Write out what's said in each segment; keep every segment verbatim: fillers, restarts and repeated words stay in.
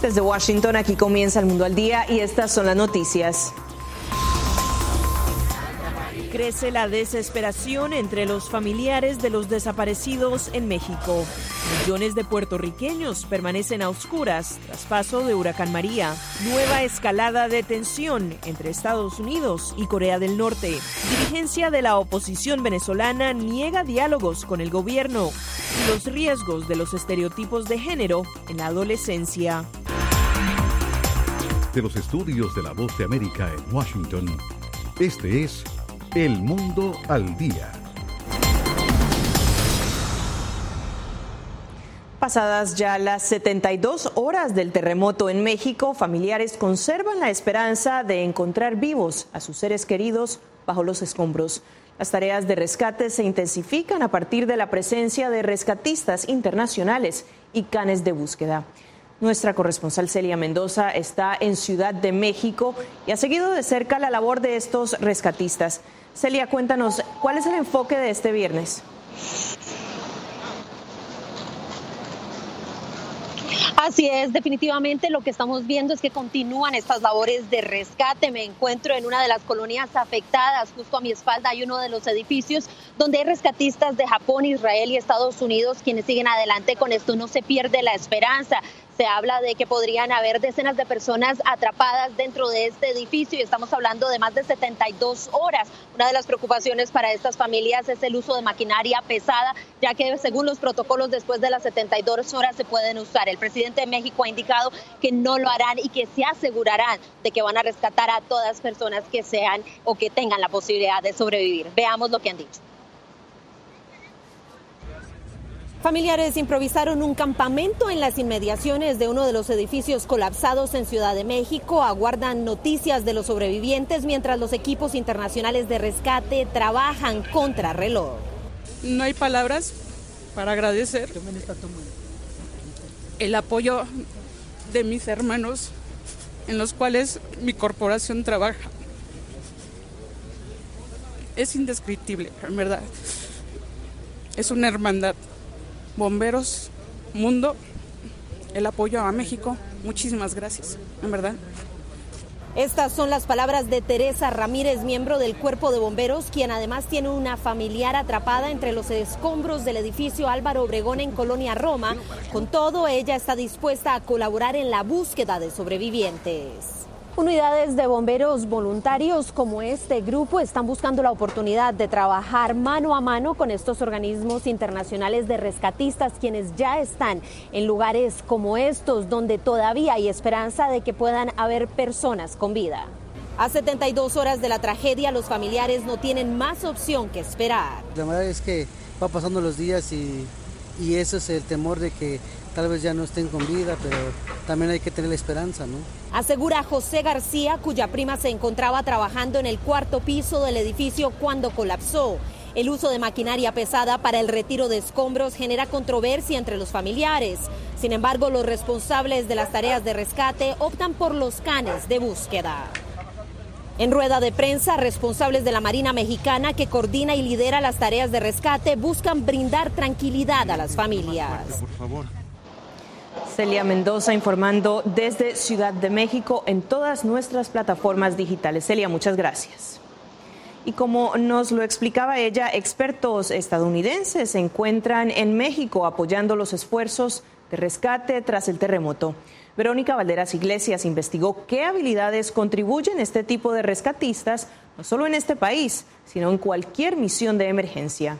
Desde Washington, aquí comienza El Mundo al Día y estas son las noticias. Crece la desesperación entre los familiares de los desaparecidos en México. Millones de puertorriqueños permanecen a oscuras tras paso de Huracán María. Nueva escalada de tensión entre Estados Unidos y Corea del Norte. Dirigencia de la oposición venezolana niega diálogos con el gobierno. Y los riesgos de los estereotipos de género en la adolescencia. De los estudios de La Voz de América en Washington, este es El Mundo al Día. Pasadas ya las setenta y dos horas del terremoto en México, familiares conservan la esperanza de encontrar vivos a sus seres queridos bajo los escombros. Las tareas de rescate se intensifican a partir de la presencia de rescatistas internacionales y canes de búsqueda. Nuestra corresponsal Celia Mendoza está en Ciudad de México y ha seguido de cerca la labor de estos rescatistas. Celia, cuéntanos, ¿cuál es el enfoque de este viernes? Así es, definitivamente lo que estamos viendo es que continúan estas labores de rescate. Me encuentro en una de las colonias afectadas. Justo a mi espalda hay uno de los edificios donde hay rescatistas de Japón, Israel y Estados Unidos quienes siguen adelante con esto. No se pierde la esperanza. Se habla de que podrían haber decenas de personas atrapadas dentro de este edificio y estamos hablando de más de setenta y dos horas. Una de las preocupaciones para estas familias es el uso de maquinaria pesada, ya que según los protocolos después de las setenta y dos horas se pueden usar. El presidente de México ha indicado que no lo harán y que se asegurarán de que van a rescatar a todas personas que sean o que tengan la posibilidad de sobrevivir. Veamos lo que han dicho. Familiares improvisaron un campamento en las inmediaciones de uno de los edificios colapsados en Ciudad de México. Aguardan noticias de los sobrevivientes mientras los equipos internacionales de rescate trabajan contra reloj. No hay palabras para agradecer el apoyo de mis hermanos en los cuales mi corporación trabaja. Es indescriptible, en verdad. Es una hermandad. Bomberos, mundo, el apoyo a México, muchísimas gracias, en verdad. Estas son las palabras de Teresa Ramírez, miembro del Cuerpo de Bomberos, quien además tiene una familiar atrapada entre los escombros del edificio Álvaro Obregón en Colonia Roma. Con todo, ella está dispuesta a colaborar en la búsqueda de sobrevivientes. Unidades de bomberos voluntarios como este grupo están buscando la oportunidad de trabajar mano a mano con estos organismos internacionales de rescatistas, quienes ya están en lugares como estos, donde todavía hay esperanza de que puedan haber personas con vida. A setenta y dos horas de la tragedia, los familiares no tienen más opción que esperar. La verdad es que va pasando los días y, y eso es el temor de que tal vez ya no estén con vida, pero también hay que tener la esperanza, ¿no? Asegura José García, cuya prima se encontraba trabajando en el cuarto piso del edificio cuando colapsó. El uso de maquinaria pesada para el retiro de escombros genera controversia entre los familiares. Sin embargo, los responsables de las tareas de rescate optan por los canes de búsqueda. En rueda de prensa, responsables de la Marina Mexicana, que coordina y lidera las tareas de rescate, buscan brindar tranquilidad a las familias. Por favor. Celia Mendoza informando desde Ciudad de México en todas nuestras plataformas digitales. Celia, muchas gracias. Y como nos lo explicaba ella, expertos estadounidenses se encuentran en México apoyando los esfuerzos de rescate tras el terremoto. Verónica Valderas Iglesias investigó qué habilidades contribuyen este tipo de rescatistas, no solo en este país, sino en cualquier misión de emergencia.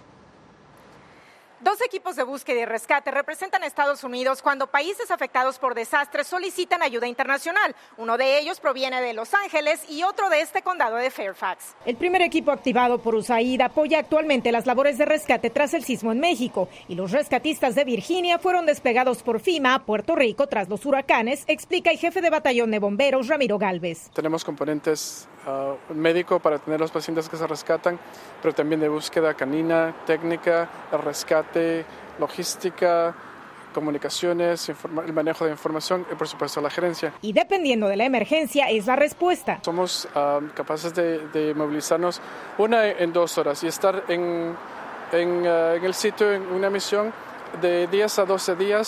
Dos equipos de búsqueda y rescate representan a Estados Unidos cuando países afectados por desastres solicitan ayuda internacional. Uno de ellos proviene de Los Ángeles y otro de este condado de Fairfax. El primer equipo activado por U S A I D apoya actualmente las labores de rescate tras el sismo en México y los rescatistas de Virginia fueron desplegados por FEMA a Puerto Rico tras los huracanes, explica el jefe de batallón de bomberos Ramiro Galvez. Tenemos componentes uh, médico para tener los pacientes que se rescatan, pero también de búsqueda canina, técnica, el rescate, logística, comunicaciones, el manejo de información y por supuesto la gerencia. Y dependiendo de la emergencia es la respuesta. Somos um, capaces de, de movilizarnos una en dos horas y estar en, en, uh, en el sitio en una misión de diez a doce días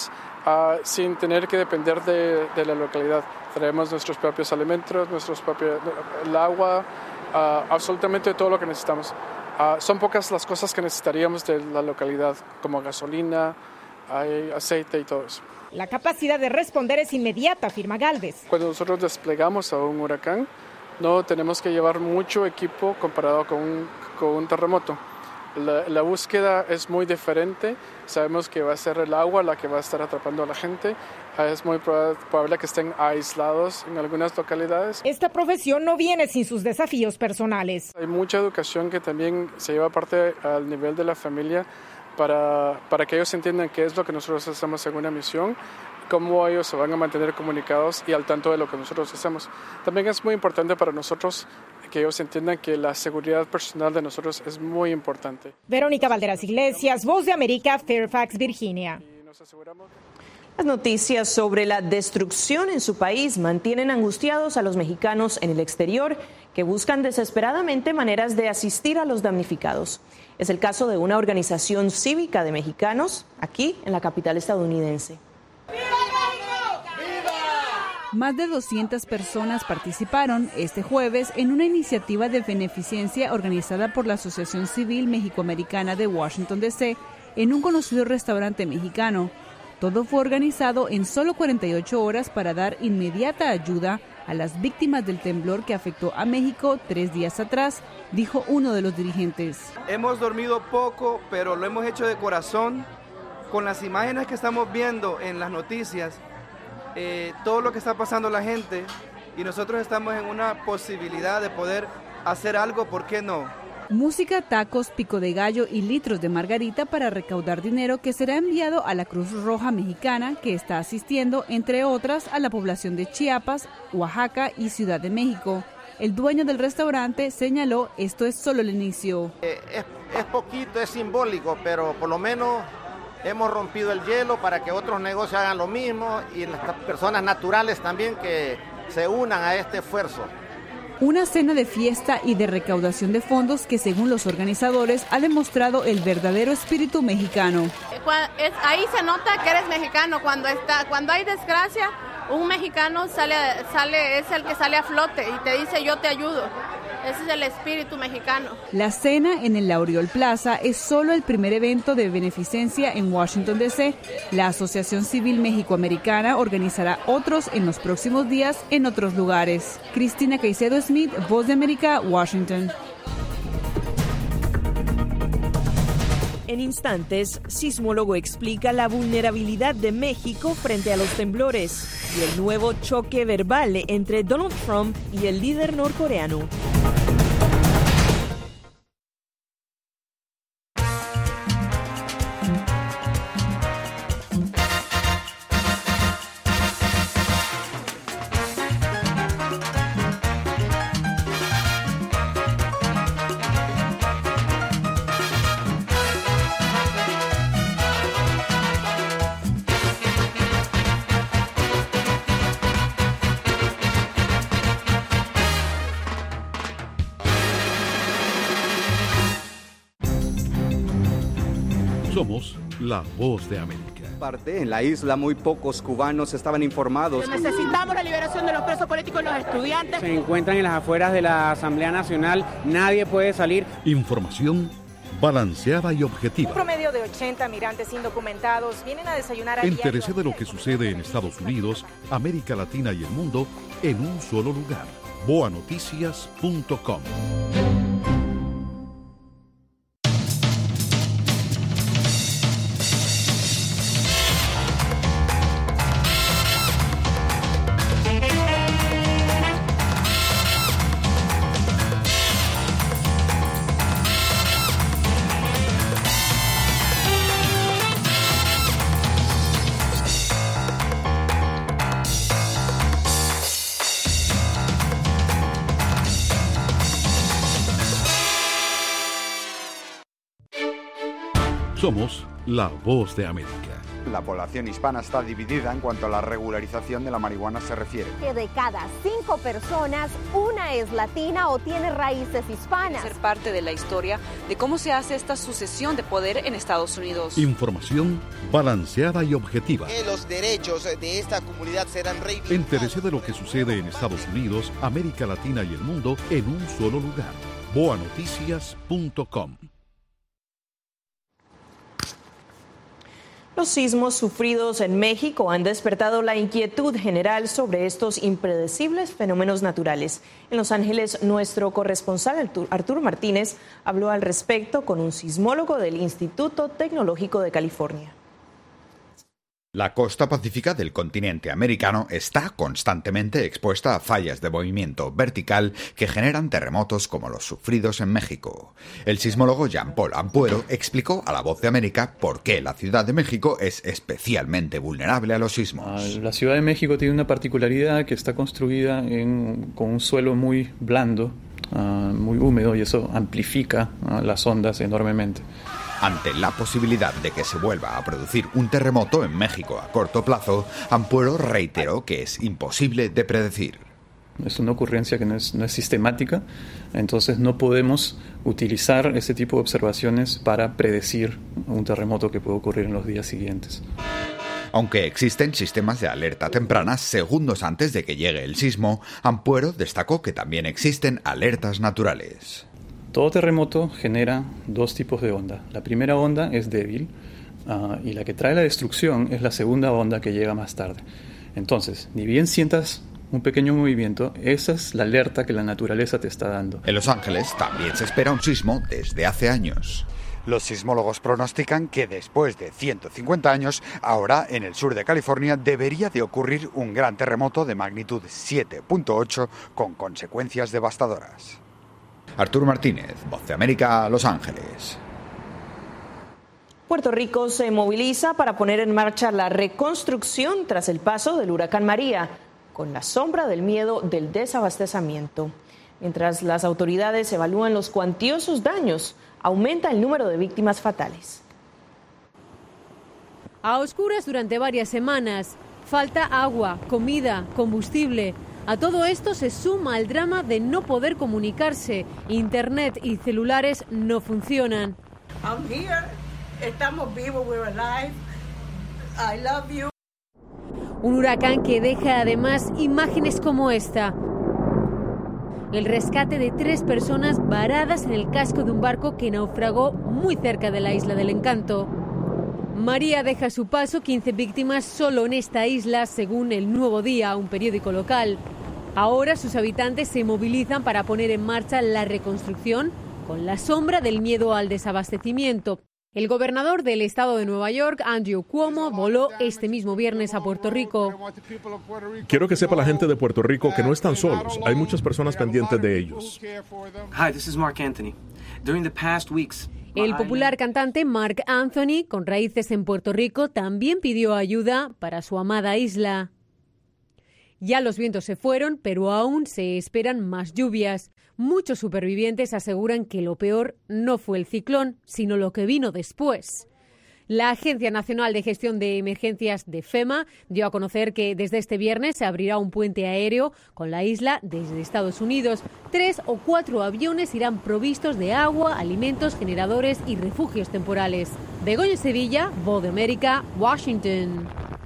uh, sin tener que depender de, de la localidad. Traemos nuestros propios alimentos, nuestros propios, el agua, uh, absolutamente todo lo que necesitamos. Uh, son pocas las cosas que necesitaríamos de la localidad, como gasolina, hay aceite y todo eso. La capacidad de responder es inmediata, afirma Gálvez. Cuando nosotros desplegamos a un huracán, no tenemos que llevar mucho equipo comparado con un, con un terremoto. La, la búsqueda es muy diferente. Sabemos que va a ser el agua la que va a estar atrapando a la gente. Es muy probable que estén aislados en algunas localidades. Esta profesión no viene sin sus desafíos personales. Hay mucha educación que también se lleva parte al nivel de la familia para, para que ellos entiendan qué es lo que nosotros hacemos en una misión, cómo ellos se van a mantener comunicados y al tanto de lo que nosotros hacemos. También es muy importante para nosotros que ellos entiendan que la seguridad personal de nosotros es muy importante. Verónica Valderas Iglesias, Voz de América, Fairfax, Virginia. Las noticias sobre la destrucción en su país mantienen angustiados a los mexicanos en el exterior que buscan desesperadamente maneras de asistir a los damnificados. Es el caso de una organización cívica de mexicanos aquí en la capital estadounidense. Más de doscientas personas participaron este jueves en una iniciativa de beneficencia organizada por la Asociación Civil Mexicoamericana de Washington, D C en un conocido restaurante mexicano. Todo fue organizado en solo cuarenta y ocho horas para dar inmediata ayuda a las víctimas del temblor que afectó a México tres días atrás, dijo uno de los dirigentes. Hemos dormido poco, pero lo hemos hecho de corazón. Con las imágenes que estamos viendo en las noticias, eh, todo lo que está pasando la gente, y nosotros estamos en una posibilidad de poder hacer algo, ¿por qué no? Música, tacos, pico de gallo y litros de margarita para recaudar dinero que será enviado a la Cruz Roja Mexicana, que está asistiendo, entre otras, a la población de Chiapas, Oaxaca y Ciudad de México. El dueño del restaurante señaló, esto es solo el inicio. Eh, es, es poquito, es simbólico, pero por lo menos hemos rompido el hielo para que otros negocios hagan lo mismo y las personas naturales también que se unan a este esfuerzo. Una cena de fiesta y de recaudación de fondos que, según los organizadores, ha demostrado el verdadero espíritu mexicano. Ahí se nota que eres mexicano. Cuando está, cuando hay desgracia, un mexicano sale, sale, es el que sale a flote y te dice yo te ayudo. Ese es el espíritu mexicano. La cena en el Laureol Plaza es solo el primer evento de beneficencia en Washington, D C La Asociación Civil Mexicoamericana organizará otros en los próximos días en otros lugares. Cristina Caicedo Smith, Voz de América, Washington. En instantes, sismólogo explica la vulnerabilidad de México frente a los temblores y el nuevo choque verbal entre Donald Trump y el líder norcoreano. Somos la Voz de América. Parte en la isla muy pocos cubanos estaban informados. Necesitamos la liberación de los presos políticos y los estudiantes. Se encuentran en las afueras de la Asamblea Nacional, nadie puede salir. Información balanceada y objetiva. Un promedio de ochenta migrantes indocumentados vienen a desayunar a Entérese de lo que sucede en Estados Unidos, América Latina y el mundo en un solo lugar. boa noticias punto com. Somos La Voz de América. La población hispana está dividida en cuanto a la regularización de la marihuana se refiere. Que de cada cinco personas, una es latina o tiene raíces hispanas. Ser parte de la historia de cómo se hace esta sucesión de poder en Estados Unidos. Información balanceada y objetiva. Que los derechos de esta comunidad serán reivindicados. Entérese de lo que sucede en Estados Unidos, América Latina y el mundo en un solo lugar. boa noticias punto com. Los sismos sufridos en México han despertado la inquietud general sobre estos impredecibles fenómenos naturales. En Los Ángeles, nuestro corresponsal Arturo Martínez habló al respecto con un sismólogo del Instituto Tecnológico de California. La costa pacífica del continente americano está constantemente expuesta a fallas de movimiento vertical que generan terremotos como los sufridos en México. El sismólogo Jean-Paul Ampuero explicó a La Voz de América por qué la Ciudad de México es especialmente vulnerable a los sismos. La Ciudad de México tiene una particularidad que está construida en, con un suelo muy blando, uh, muy húmedo, y eso amplifica uh, las ondas enormemente. Ante la posibilidad de que se vuelva a producir un terremoto en México a corto plazo, Ampuero reiteró que es imposible de predecir. Es una ocurrencia que no es, no es sistemática, entonces no podemos utilizar ese tipo de observaciones para predecir un terremoto que puede ocurrir en los días siguientes. Aunque existen sistemas de alerta temprana segundos antes de que llegue el sismo, Ampuero destacó que también existen alertas naturales. Todo terremoto genera dos tipos de onda. La primera onda es débil uh, y la que trae la destrucción es la segunda onda que llega más tarde. Entonces, ni bien sientas un pequeño movimiento, esa es la alerta que la naturaleza te está dando. En Los Ángeles también se espera un sismo desde hace años. Los sismólogos pronostican que después de ciento cincuenta años, ahora en el sur de California debería de ocurrir un gran terremoto de magnitud siete punto ocho con consecuencias devastadoras. Arturo Martínez, Voz de América, Los Ángeles. Puerto Rico se moviliza para poner en marcha la reconstrucción tras el paso del huracán María, con la sombra del miedo del desabastecimiento. Mientras las autoridades evalúan los cuantiosos daños, aumenta el número de víctimas fatales. A oscuras durante varias semanas, falta agua, comida, combustible. A todo esto se suma el drama de no poder comunicarse. Internet y celulares no funcionan. I'm here. Estamos vivos, we're alive. I love you. Un huracán que deja además imágenes como esta. El rescate de tres personas varadas en el casco de un barco que naufragó muy cerca de la isla del Encanto. María deja a su paso quince víctimas solo en esta isla, según El Nuevo Día, un periódico local. Ahora sus habitantes se movilizan para poner en marcha la reconstrucción con la sombra del miedo al desabastecimiento. El gobernador del estado de Nueva York, Andrew Cuomo, voló este mismo viernes a Puerto Rico. Quiero que sepa la gente de Puerto Rico que no están solos. Hay muchas personas pendientes de ellos. Hi, this is Mark Anthony. During the past weeks, El popular cantante Mark Anthony, con raíces en Puerto Rico, también pidió ayuda para su amada isla. Ya los vientos se fueron, pero aún se esperan más lluvias. Muchos supervivientes aseguran que lo peor no fue el ciclón, sino lo que vino después. La Agencia Nacional de Gestión de Emergencias de FEMA dio a conocer que desde este viernes se abrirá un puente aéreo con la isla desde Estados Unidos. Tres o cuatro aviones irán provistos de agua, alimentos, generadores y refugios temporales. Begoña Sevilla, Voz de América, Washington.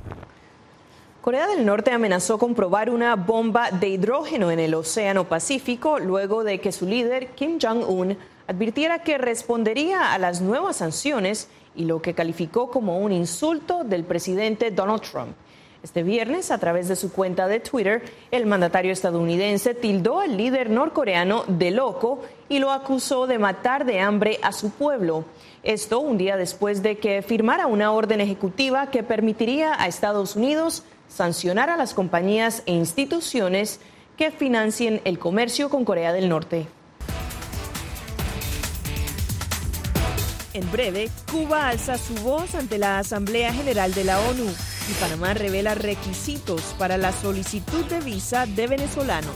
Corea del Norte amenazó con probar una bomba de hidrógeno en el Océano Pacífico luego de que su líder, Kim Jong-un, advirtiera que respondería a las nuevas sanciones y lo que calificó como un insulto del presidente Donald Trump. Este viernes, a través de su cuenta de Twitter, el mandatario estadounidense tildó al líder norcoreano de loco y lo acusó de matar de hambre a su pueblo. Esto un día después de que firmara una orden ejecutiva que permitiría a Estados Unidos sancionar a las compañías e instituciones que financien el comercio con Corea del Norte. En breve, Cuba alza su voz ante la Asamblea General de la ONU y Panamá revela requisitos para la solicitud de visa de venezolanos.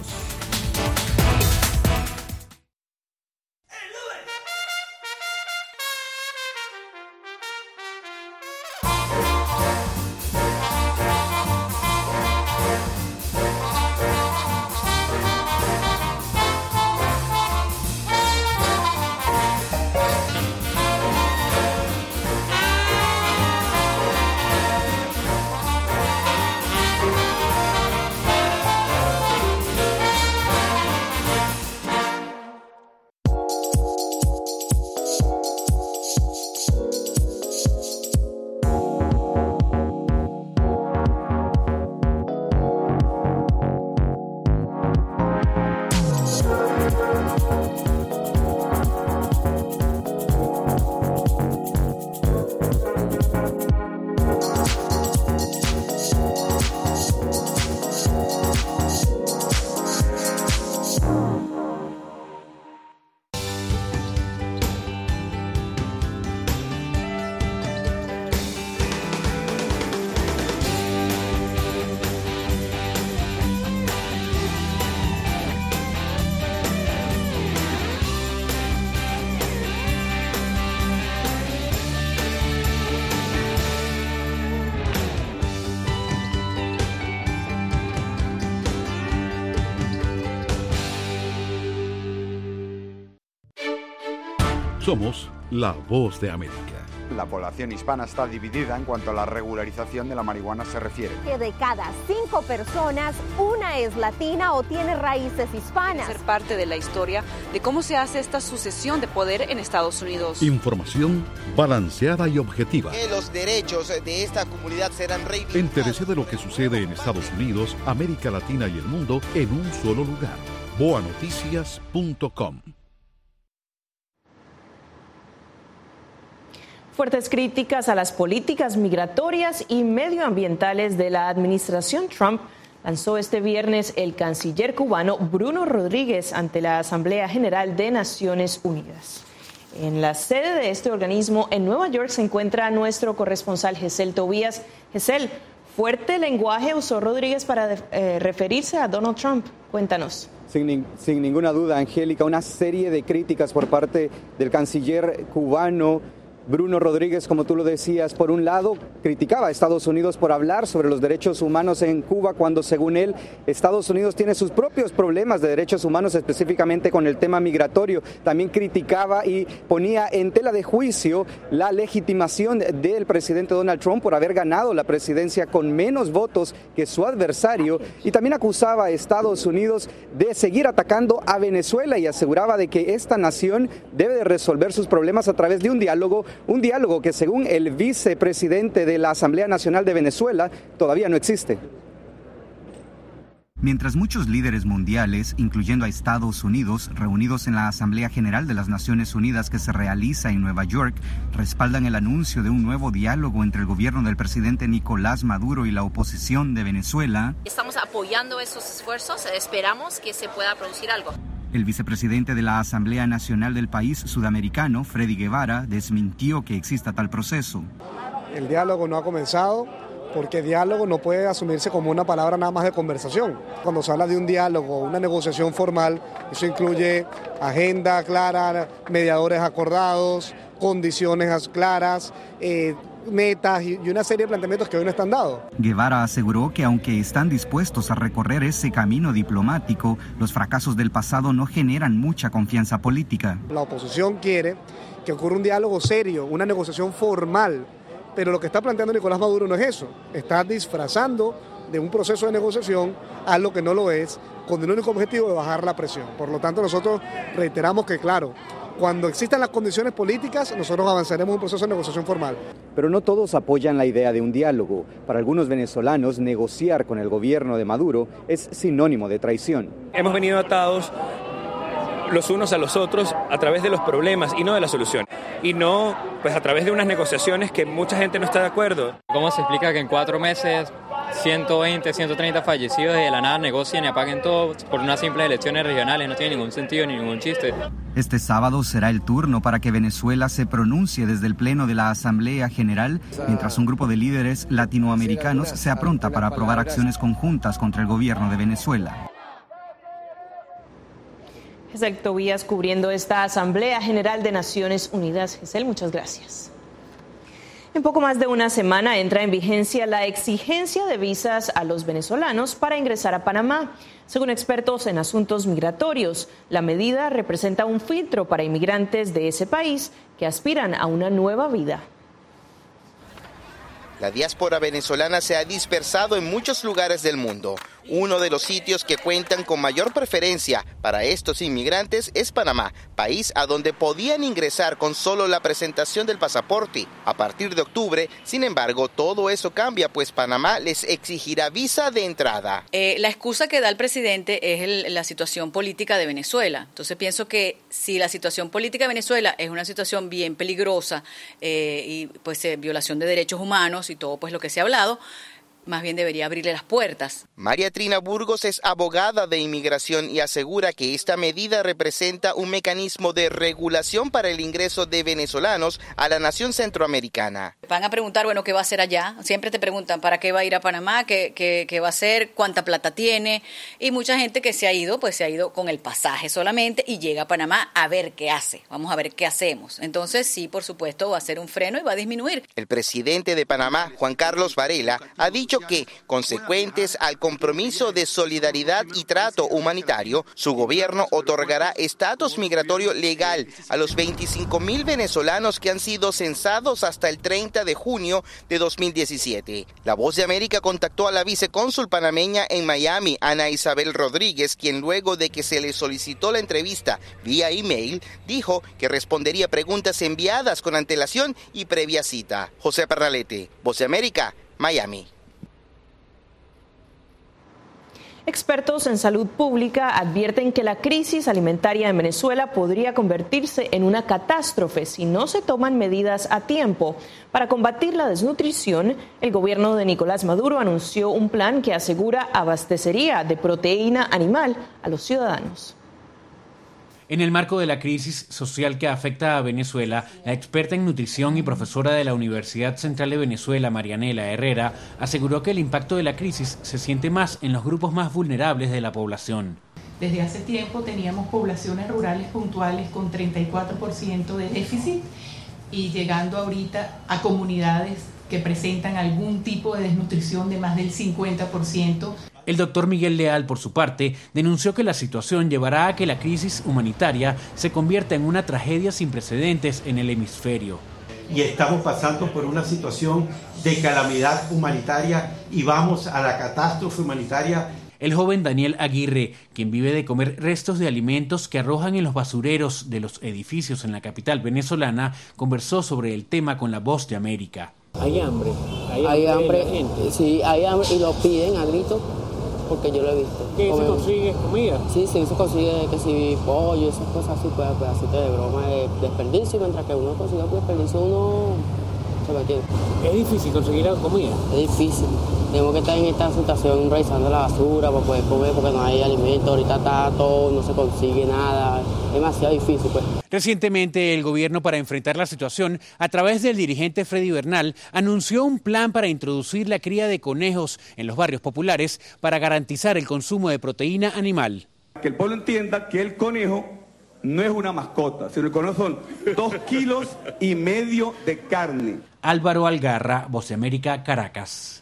Somos la voz de América. La población hispana está dividida en cuanto a la regularización de la marihuana se refiere. Que de cada cinco personas, una es latina o tiene raíces hispanas. Ser parte de la historia de cómo se hace esta sucesión de poder en Estados Unidos. Información balanceada y objetiva. Que los derechos de esta comunidad serán reivindicados. Entérese de lo que sucede en Estados Unidos, América Latina y el mundo en un solo lugar. boa noticias punto com. Fuertes críticas a las políticas migratorias y medioambientales de la administración Trump lanzó este viernes el canciller cubano Bruno Rodríguez ante la Asamblea General de Naciones Unidas. En la sede de este organismo en Nueva York se encuentra nuestro corresponsal Gesell Tobías. Gesell, fuerte lenguaje usó Rodríguez para eh, referirse a Donald Trump. Cuéntanos. Sin, sin ninguna duda, Angélica, una serie de críticas por parte del canciller cubano Bruno Rodríguez, como tú lo decías. Por un lado, criticaba a Estados Unidos por hablar sobre los derechos humanos en Cuba, cuando según él, Estados Unidos tiene sus propios problemas de derechos humanos, específicamente con el tema migratorio. También criticaba y ponía en tela de juicio la legitimación del presidente Donald Trump por haber ganado la presidencia con menos votos que su adversario, y también acusaba a Estados Unidos de seguir atacando a Venezuela y aseguraba de que esta nación debe de resolver sus problemas a través de un diálogo Un diálogo que, según el vicepresidente de la Asamblea Nacional de Venezuela, todavía no existe. Mientras muchos líderes mundiales, incluyendo a Estados Unidos, reunidos en la Asamblea General de las Naciones Unidas que se realiza en Nueva York, respaldan el anuncio de un nuevo diálogo entre el gobierno del presidente Nicolás Maduro y la oposición de Venezuela, estamos apoyando esos esfuerzos, esperamos que se pueda producir algo. El vicepresidente de la Asamblea Nacional del país sudamericano, Freddy Guevara, desmintió que exista tal proceso. El diálogo no ha comenzado porque diálogo no puede asumirse como una palabra nada más de conversación. Cuando se habla de un diálogo, una negociación formal, eso incluye agenda clara, mediadores acordados, condiciones claras, eh, metas y una serie de planteamientos que hoy no están dados. Guevara aseguró que aunque están dispuestos a recorrer ese camino diplomático, los fracasos del pasado no generan mucha confianza política. La oposición quiere que ocurra un diálogo serio, una negociación formal, pero lo que está planteando Nicolás Maduro no es eso. Está disfrazando de un proceso de negociación a lo que no lo es, con el único objetivo de bajar la presión. Por lo tanto, nosotros reiteramos que, claro, cuando existan las condiciones políticas, nosotros avanzaremos en un proceso de negociación formal. Pero no todos apoyan la idea de un diálogo. Para algunos venezolanos, negociar con el gobierno de Maduro es sinónimo de traición. Hemos venido atados los unos a los otros a través de los problemas y no de la solución. Y no pues a través de unas negociaciones que mucha gente no está de acuerdo. ¿Cómo se explica que en cuatro meses ciento veinte, ciento treinta fallecidos y de la nada negocien y apaguen todo por unas simples elecciones regionales? No tiene ningún sentido ni ningún chiste. Este sábado será el turno para que Venezuela se pronuncie desde el Pleno de la Asamblea General, mientras un grupo de líderes latinoamericanos se apronta para aprobar acciones conjuntas contra el gobierno de Venezuela. Gesell Tobías cubriendo esta Asamblea General de Naciones Unidas. Gesell, muchas gracias. En poco más de una semana entra en vigencia la exigencia de visas a los venezolanos para ingresar a Panamá. Según expertos en asuntos migratorios, la medida representa un filtro para inmigrantes de ese país que aspiran a una nueva vida. La diáspora venezolana se ha dispersado en muchos lugares del mundo. Uno de los sitios que cuentan con mayor preferencia para estos inmigrantes es Panamá, país a donde podían ingresar con solo la presentación del pasaporte. A partir de octubre, sin embargo, todo eso cambia, pues Panamá les exigirá visa de entrada. Eh, la excusa que da el presidente es el, la situación política de Venezuela. Entonces pienso que si la situación política de Venezuela es una situación bien peligrosa eh, y pues eh, violación de derechos humanos y todo pues lo que se ha hablado, más bien debería abrirle las puertas. María Trina Burgos es abogada de inmigración y asegura que esta medida representa un mecanismo de regulación para el ingreso de venezolanos a la nación centroamericana. Van a preguntar, bueno, ¿qué va a hacer allá? Siempre te preguntan, ¿para qué va a ir a Panamá? ¿Qué, qué, qué va a hacer? ¿Cuánta plata tiene? Y mucha gente que se ha ido, pues se ha ido con el pasaje solamente y llega a Panamá a ver qué hace. Vamos a ver qué hacemos. Entonces, sí, por supuesto, va a ser un freno y va a disminuir. El presidente de Panamá, Juan Carlos Varela, ha dicho dicho que, consecuentes al compromiso de solidaridad y trato humanitario, su gobierno otorgará estatus migratorio legal a los veinticinco mil venezolanos que han sido censados hasta el treinta de junio de dos mil diecisiete. La Voz de América contactó a la vicecónsul panameña en Miami, Ana Isabel Rodríguez, quien luego de que se le solicitó la entrevista vía email, dijo que respondería preguntas enviadas con antelación y previa cita. José Pernalete, Voz de América, Miami. Expertos en salud pública advierten que la crisis alimentaria en Venezuela podría convertirse en una catástrofe si no se toman medidas a tiempo. Para combatir la desnutrición, el gobierno de Nicolás Maduro anunció un plan que asegura abastecería de proteína animal a los ciudadanos. En el marco de la crisis social que afecta a Venezuela, la experta en nutrición y profesora de la Universidad Central de Venezuela, Marianela Herrera, aseguró que el impacto de la crisis se siente más en los grupos más vulnerables de la población. Desde hace tiempo teníamos poblaciones rurales puntuales con treinta y cuatro por ciento de déficit y llegando ahorita a comunidades que presentan algún tipo de desnutrición de más del cincuenta por ciento. El doctor Miguel Leal, por su parte, denunció que la situación llevará a que la crisis humanitaria se convierta en una tragedia sin precedentes en el hemisferio. Y estamos pasando por una situación de calamidad humanitaria y vamos a la catástrofe humanitaria. El joven Daniel Aguirre, quien vive de comer restos de alimentos que arrojan en los basureros de los edificios en la capital venezolana, conversó sobre el tema con la Voz de América. Hay hambre, hay, hay hambre, hambre sí, hay hambre y lo piden a gritos porque yo lo he visto. ¿Qué se consigue? ¿Comida? Sí, sí, se consigue que si pollo, esas cosas así, pues pedacitos de broma, de desperdicio, mientras que uno consigue desperdicio, uno se lo entiende. ¿Es difícil conseguir la comida? Es difícil. Tenemos que estar en esta situación revisando la basura para poder comer porque no hay alimento, ahorita está todo, no se consigue nada, es demasiado difícil pues. Recientemente el gobierno, para enfrentar la situación, a través del dirigente Freddy Bernal, anunció un plan para introducir la cría de conejos en los barrios populares para garantizar el consumo de proteína animal. Que el pueblo entienda que el conejo no es una mascota, sino el conejo son dos kilos y medio de carne. Álvaro Algarra, Voz de América, Caracas.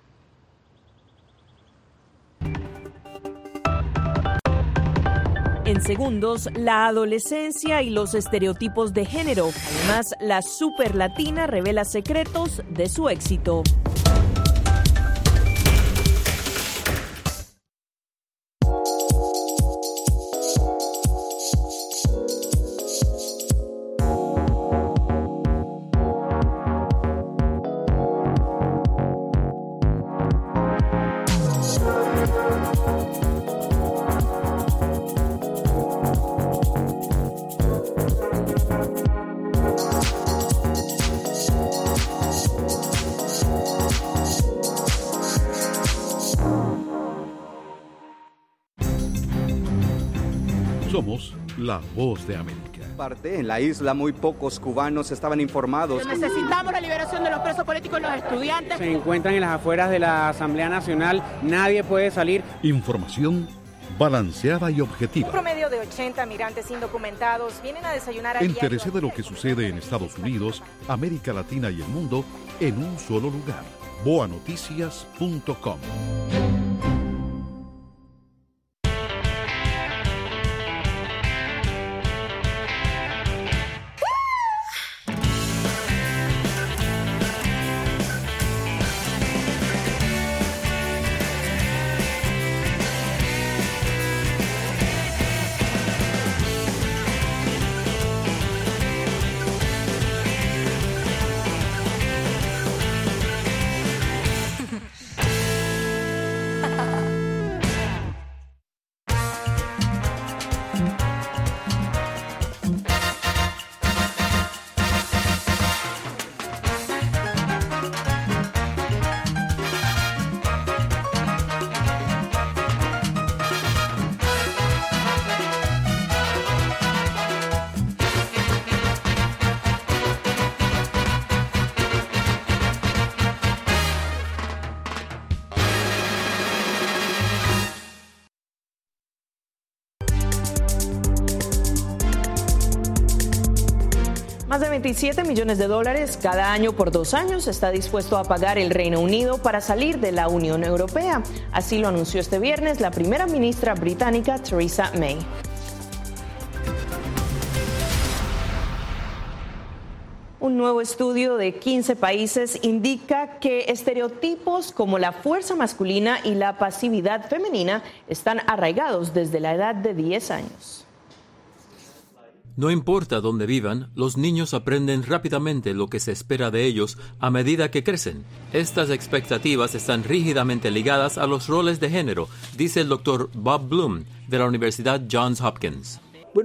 En segundos, la adolescencia y los estereotipos de género. Además, la superlatina revela secretos de su éxito. Somos la Voz de América. Parte en la isla muy pocos cubanos estaban informados. Necesitamos la liberación de los presos políticos y los estudiantes. Se encuentran en las afueras de la Asamblea Nacional, nadie puede salir. Información balanceada y objetiva. Un promedio de ochenta migrantes indocumentados vienen a desayunar a Entérese de lo que sucede en Estados Unidos, América Latina y el mundo en un solo lugar. boa noticias punto com. Más de veintisiete millones de dólares cada año por dos años está dispuesto a pagar el Reino Unido para salir de la Unión Europea. Así lo anunció este viernes la primera ministra británica Theresa May. Un nuevo estudio de quince países indica que estereotipos como la fuerza masculina y la pasividad femenina están arraigados desde la edad de diez años. No importa dónde vivan, los niños aprenden rápidamente lo que se espera de ellos a medida que crecen. Estas expectativas están rígidamente ligadas a los roles de género, dice el doctor Bob Bloom de la Universidad Johns Hopkins.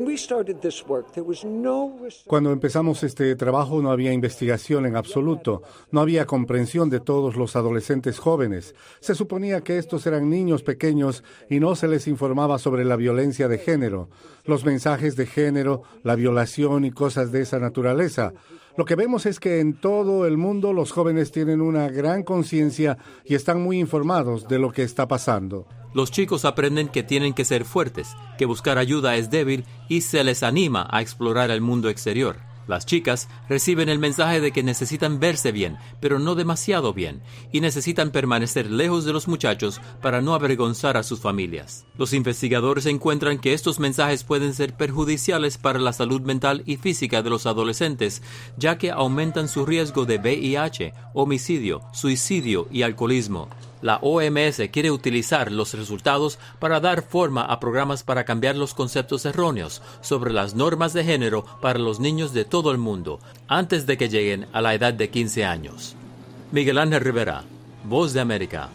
Cuando empezamos este trabajo no había investigación en absoluto, no había comprensión de todos los adolescentes jóvenes. Se suponía que estos eran niños pequeños y no se les informaba sobre la violencia de género, los mensajes de género, la violación y cosas de esa naturaleza. Lo que vemos es que en todo el mundo los jóvenes tienen una gran conciencia y están muy informados de lo que está pasando. Los chicos aprenden que tienen que ser fuertes, que buscar ayuda es débil y se les anima a explorar el mundo exterior. Las chicas reciben el mensaje de que necesitan verse bien, pero no demasiado bien, y necesitan permanecer lejos de los muchachos para no avergonzar a sus familias. Los investigadores encuentran que estos mensajes pueden ser perjudiciales para la salud mental y física de los adolescentes, ya que aumentan su riesgo de V I H, homicidio, suicidio y alcoholismo. La O M S quiere utilizar los resultados para dar forma a programas para cambiar los conceptos erróneos sobre las normas de género para los niños de todo el mundo, antes de que lleguen a la edad de quince años. Miguel Ángel Rivera, Voz de América.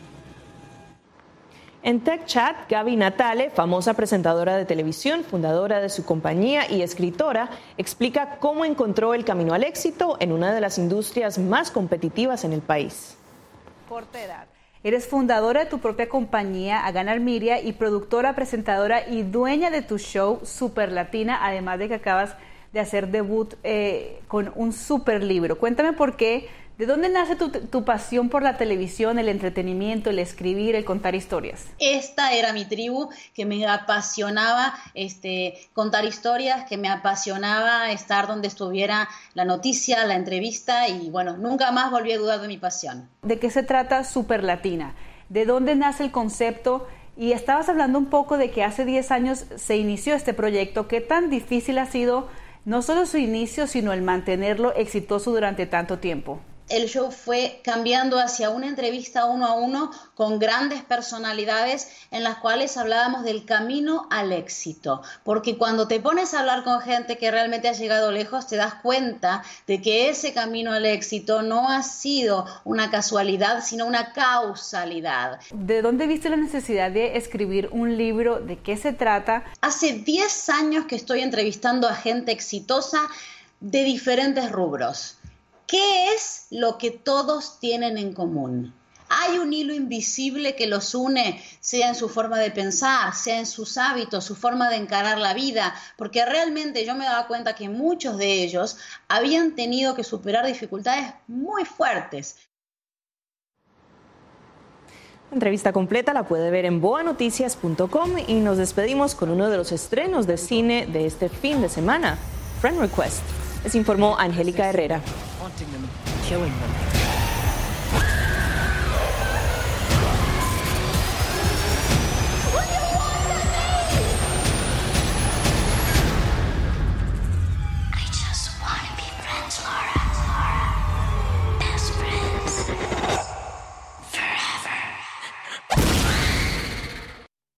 En Tech Chat, Gaby Natale, famosa presentadora de televisión, fundadora de su compañía y escritora, explica cómo encontró el camino al éxito en una de las industrias más competitivas en el país. Corta edad. Eres fundadora de tu propia compañía, A Ganar Media, y productora, presentadora y dueña de tu show Super Latina, además de que acabas de hacer debut eh, con un super libro. Cuéntame por qué, ¿de dónde nace tu, tu pasión por la televisión, el entretenimiento, el escribir, el contar historias? Esta era mi tribu, que me apasionaba este, contar historias, que me apasionaba estar donde estuviera la noticia, la entrevista, y bueno, nunca más volví a dudar de mi pasión. ¿De qué se trata Super Latina? ¿De dónde nace el concepto? Y estabas hablando un poco de que hace diez años se inició este proyecto. ¿Qué tan difícil ha sido no solo su inicio, sino el mantenerlo exitoso durante tanto tiempo? El show fue cambiando hacia una entrevista uno a uno con grandes personalidades en las cuales hablábamos del camino al éxito. Porque cuando te pones a hablar con gente que realmente ha llegado lejos, te das cuenta de que ese camino al éxito no ha sido una casualidad, sino una causalidad. ¿De dónde viste la necesidad de escribir un libro? ¿De qué se trata? Hace diez años que estoy entrevistando a gente exitosa de diferentes rubros. ¿Qué es lo que todos tienen en común? Hay un hilo invisible que los une, sea en su forma de pensar, sea en sus hábitos, su forma de encarar la vida, porque realmente yo me daba cuenta que muchos de ellos habían tenido que superar dificultades muy fuertes. La entrevista completa la puede ver en boa noticias punto com y nos despedimos con uno de los estrenos de cine de este fin de semana, Friend Request. Les informó Angélica Herrera. Killing them.